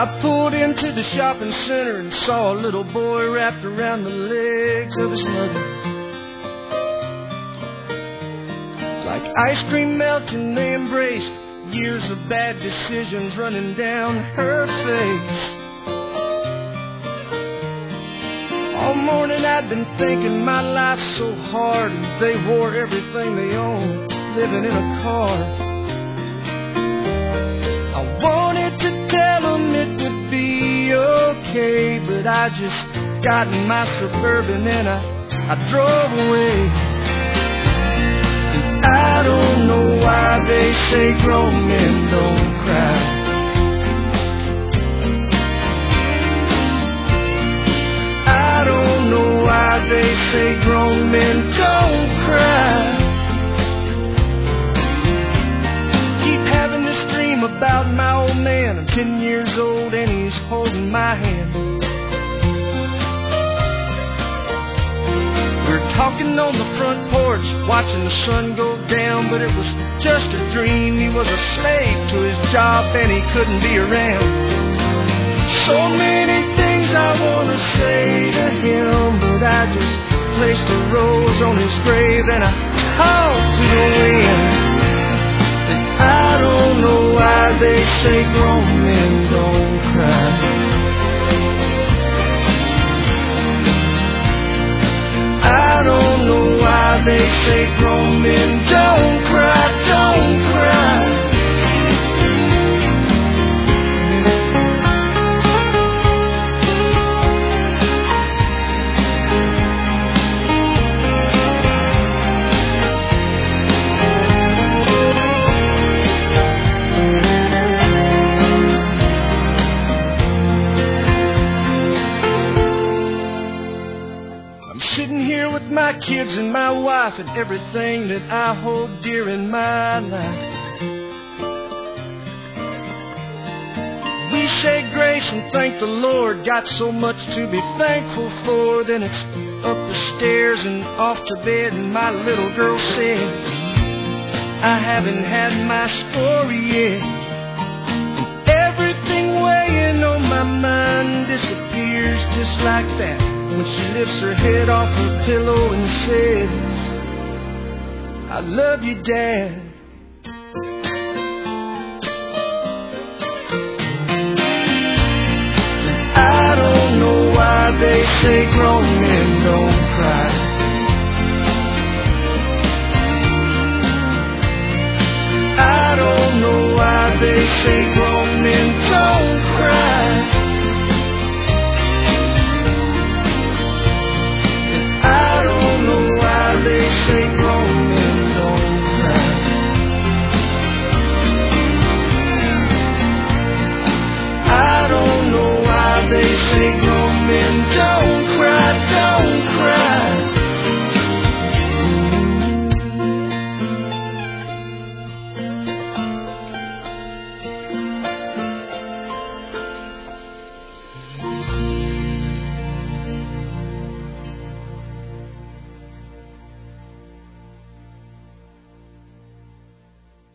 I pulled into the shopping center and saw a little boy wrapped around the legs of his mother. Like ice cream melting, they embraced, years of bad decisions running down her face. All morning I'd been thinking my life's so hard, and they wore everything they owned, living in a car. I wanted to tell them it would be okay, but I just got in my Suburban and I drove away. And I don't know why they say grown men don't cry. I don't know why they say grown men don't cry. About my old man, I'm 10 years old and he's holding my hand. We're talking on the front porch, watching the sun go down, but it was just a dream. He was a slave to his job and he couldn't be around. So many things I want to say to him, but I just placed a rose on his grave and I talked to the wind. I don't know why they say grown men don't cry. I don't know why they say grown men don't cry, don't cry. My kids and my wife and everything that I hold dear in my life. We say grace and thank the Lord, got so much to be thankful for. Then it's up the stairs and off to bed, and my little girl said, I haven't had my story yet. And everything weighing on my mind disappears just like that when she lifts her head off her pillow and says, I love you, Dad. And I don't know why they say grown men don't cry. I don't know why they say grown men don't cry. They say grown men don't cry. I don't know why they say grown men don't